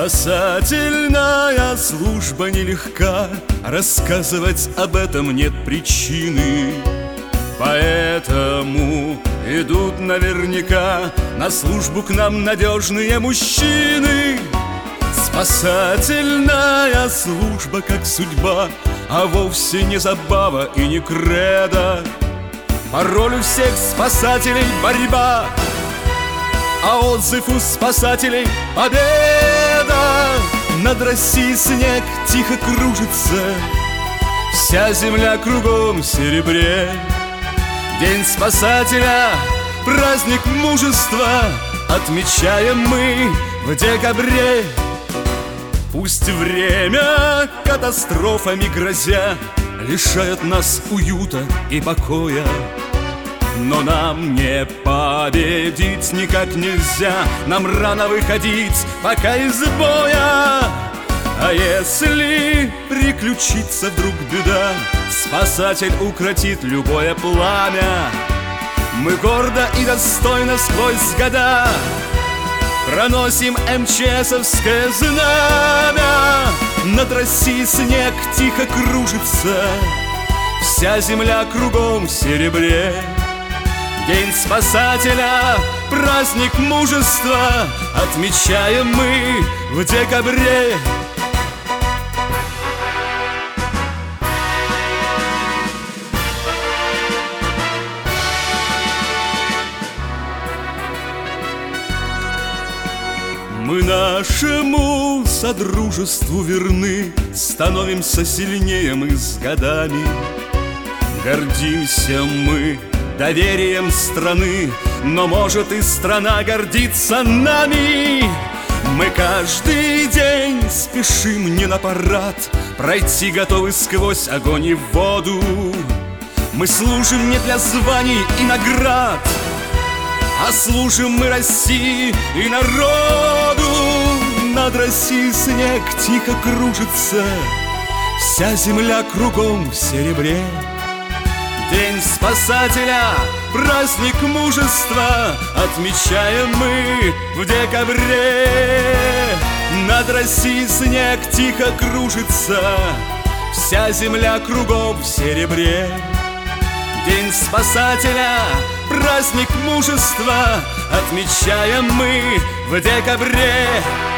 Спасательная служба нелегка, рассказывать об этом нет причины. Поэтому идут наверняка на службу к нам надежные мужчины. Спасательная служба как судьба, а вовсе не забава и не кредо. Пароль у всех спасателей борьба, а отзыв у спасателей победа. Над Россией снег тихо кружится, вся земля кругом в серебре. День спасателя, праздник мужества, отмечаем мы в декабре. Пусть время катастрофами грозя лишает нас уюта и покоя, но нам не победить никак нельзя. Нам рано выходить пока из боя. А если приключится вдруг беда, спасатель укротит любое пламя. Мы гордо и достойно сквозь года проносим МЧСовское знамя. Над Россией снег тихо кружится, вся земля кругом в серебре. День спасателя, праздник мужества, отмечаем мы в декабре. Мы нашему содружеству верны, становимся сильнее мы с годами. Гордимся мы доверием страны, но может и страна гордиться нами. Мы каждый день спешим не на парад, пройти готовы сквозь огонь и воду. Мы служим не для званий и наград, а служим мы России и народу. Над Россией снег тихо кружится, вся земля кругом в серебре. День спасателя, праздник мужества, отмечаем мы в декабре. Над Россией снег тихо кружится, вся земля кругом в серебре. День спасателя, праздник мужества, отмечаем мы в декабре.